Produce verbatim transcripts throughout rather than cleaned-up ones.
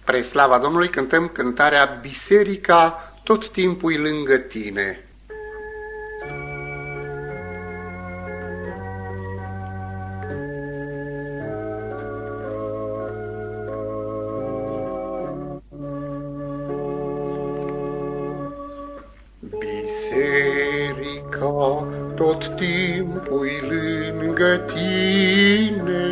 Spre slava Domnului cântăm cântarea Biserica tot timpul lângă tine. Biserica tot timpul lângă tine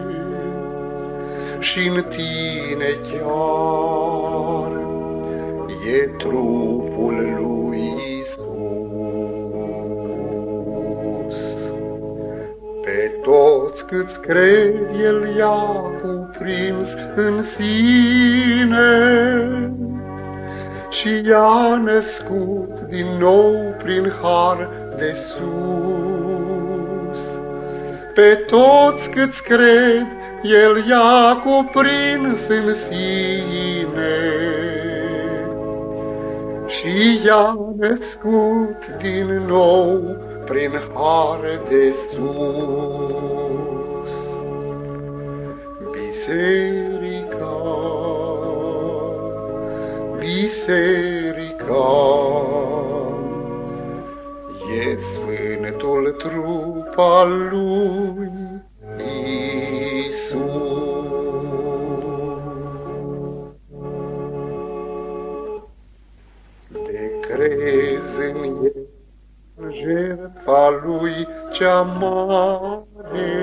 și în tine chiar e trupul lui Iisus. Pe toți câți cred, El i-a cuprins în sine și i-a născut din nou prin har de sus. Pe toți câți cred, El i-a cuprins în sine și i-a născut din nou prin har de sus. Biserica, biserica, e sfântul trup al lui Iisus. De crezi în El, jertfa lui cea mare,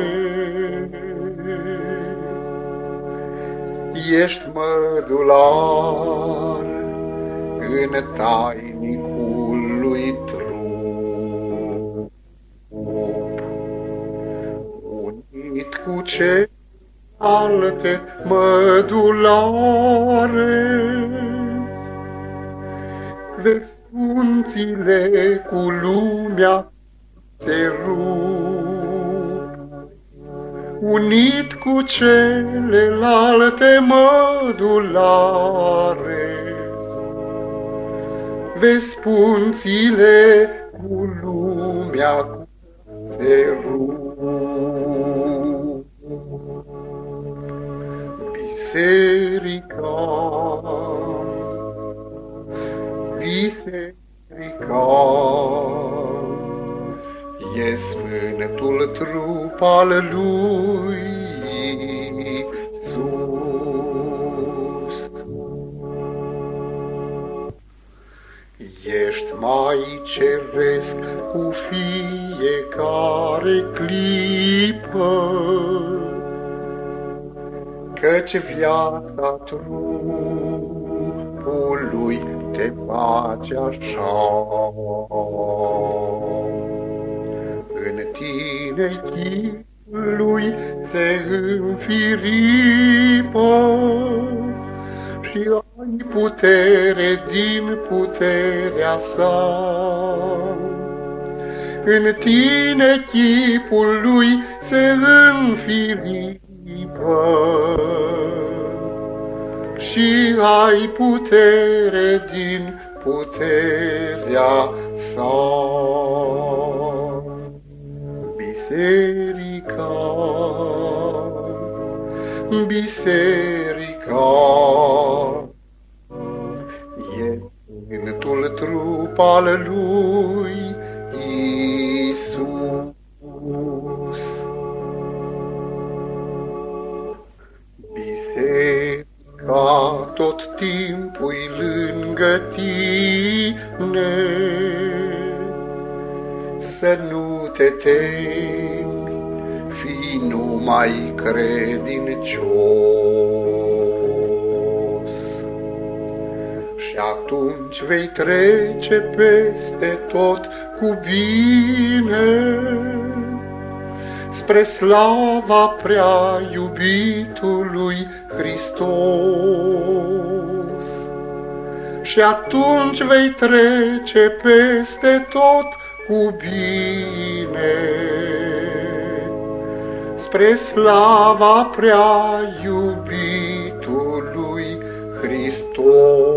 ești mădular în tainicul lui trup, unit cu celelalte mădulare. Vezi punțile cu lumea se rup, unit cu celelalte mădulare. Vezi punțile cu lumea se rup. Biserica, biserica, e sfântul trup al lui Iisus. Ești mai ceresc cu fiecare clipă, căci viața trupului te face așa. În tine chipul lui se înfiripă și ai putere din puterea sa. În tine chipul lui se înfiripă și ai putere din puterea sa. Biserica, biserica, e sfântul trup al lui Iisus. Biserica tot timpul lângă tine, să nu te temi, fii numai credincios. Și atunci vei trece peste tot cu bine, spre slava prea iubitului Hristos. Și atunci vei trece peste tot cu bine, spre slava prea iubitului Hristos.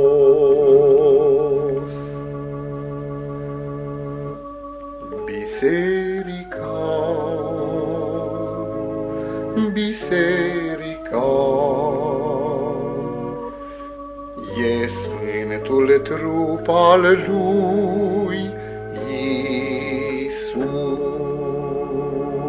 Biserica, biserica, e sfântul trup al lui Iisus.